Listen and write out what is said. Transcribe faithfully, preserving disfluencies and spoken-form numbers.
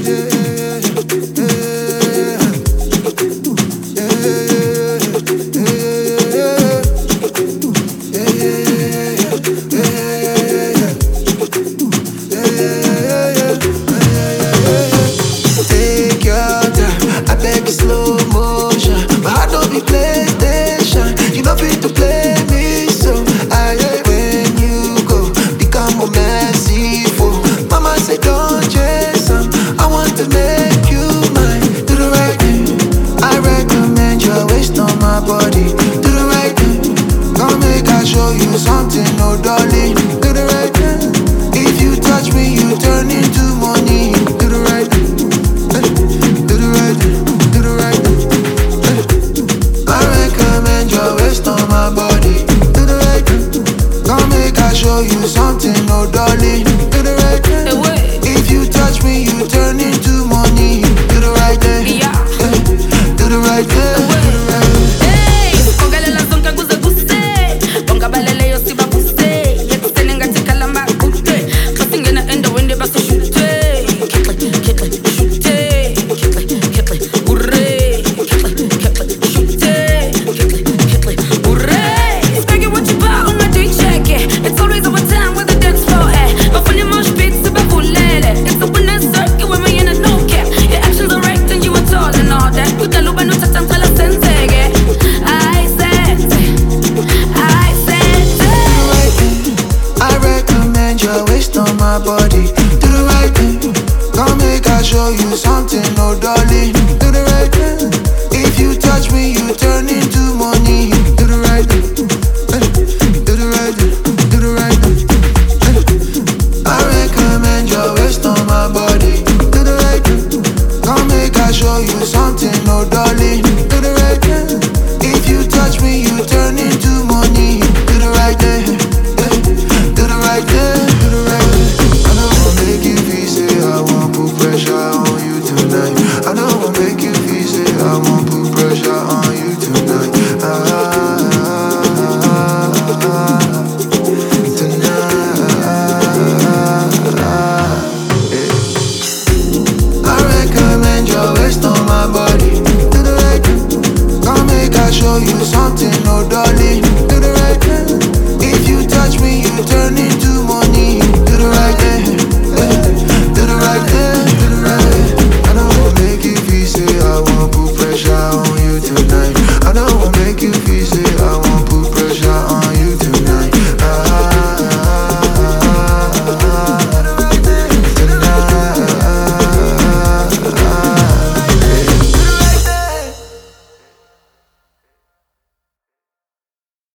Slow motion, my heart don't be PlayStation. You know fit to play me, so I hate when you go become more merciful. Mama say don't chase 'em, I want to make you mine. Do the right thing, I recommend you waste on my body. Do the right thing, come make I show you something, no darling. Do the right thing, if you touch me, you turn into money. Do the right thing, do the right thing. My body, do the right thing. Come make I show you something, no darling. Do the right thing. If you touch me, you turn into money. Do the right thing. Yeah. Do the right thing. Hey, kongale la zonka guze guze. Bonga balele yo siba guze. Yekusene ngati kalamba guze. Kasingena enda wende baso shute. Kitle, kitle, shute. Kitle, kitle, hurre. Kitle, kitle, shute. Kitle, kitle, hurre. Speaking what you bought on my day check it. It's always over time where the dance floor at. But when your mosh beats to bavulele. It's a winner circuit with me in a no cap. Your actions are right and you are tall and all that. Kutaluba no tatantala sensege. I said, I said, I recommend you waste on my body. Do the right thing. Come make I show you something, no darling. Do the right thing.